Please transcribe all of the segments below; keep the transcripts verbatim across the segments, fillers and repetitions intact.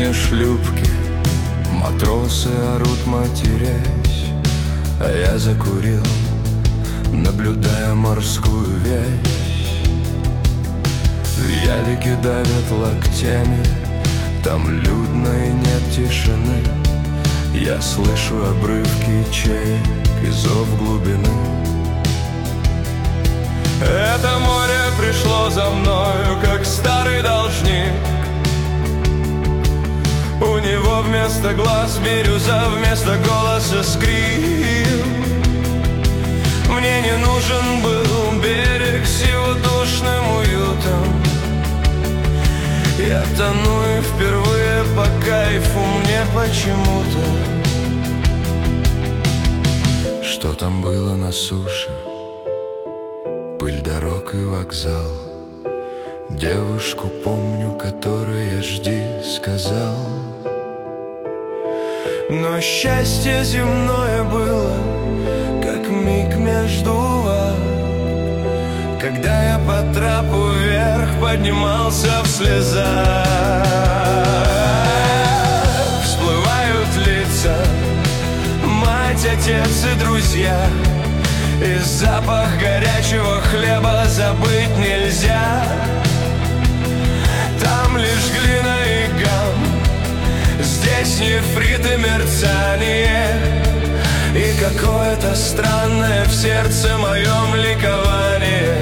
дне шлюпки матросы орут, матерясь, а я закурил, наблюдая морскую вязь. В ялике давят локтями, там людно и нет тишины. Я слышу обрывки чаек и зов глубины. Это море пришло за мною, как старый должник. У него вместо глаз бирюза, вместо голоса скрип. Мне не нужен был берег с его душным уютом. Я тону и впервые по кайфу мне почему-то. Что там было на суше? Пыль дорог и вокзал. Девушку помню, которая «жди» сказал. Но счастье земное было, как миг между вод, когда я по трапу вверх поднимался в слезах. Всплывают лица, мать, отец и друзья, и запах горячего хлеба забыть нельзя. Там лишь глина и гам, здесь нефрит и мерцание, и какое-то странное в сердце моем ликование.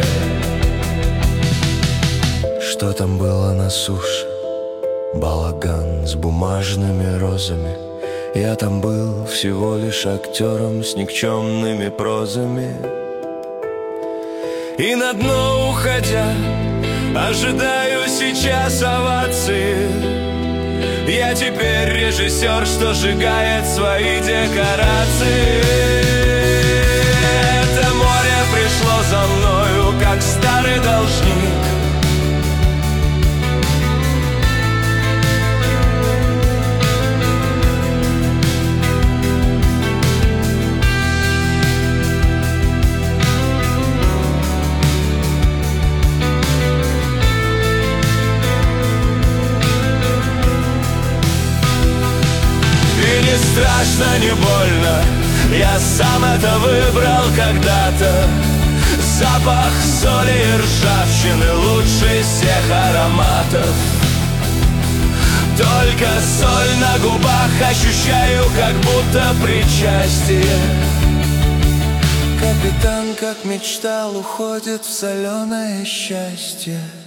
Что там было на суше? Балаган с бумажными розами. Я там был всего лишь актером с никчемными прозами. И на дно уходя, ожидаю сейчас овации. Я теперь режиссер, что сжигает свои декорации. Это море пришло за мною, как старый должник. Не страшно, не больно, я сам это выбрал когда-то. Запах соли и ржавчины лучше всех ароматов. Только соль на губах ощущаю, как будто причастие. Капитан, как мечтал, уходит в соленое счастье.